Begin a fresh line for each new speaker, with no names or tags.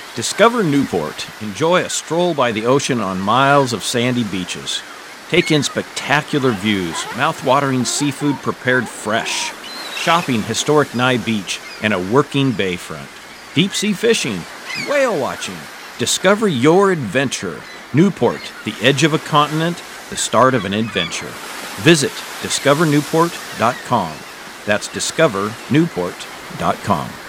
Discover Newport. Enjoy a stroll by the ocean on miles of sandy beaches. Take in spectacular views, mouth-watering seafood prepared fresh, shopping historic Nye Beach, and a working bayfront. Deep-sea fishing, whale watching. Discover your adventure. Newport, the edge of a continent, the start of an adventure. Visit discovernewport.com. That's discovernewport.com.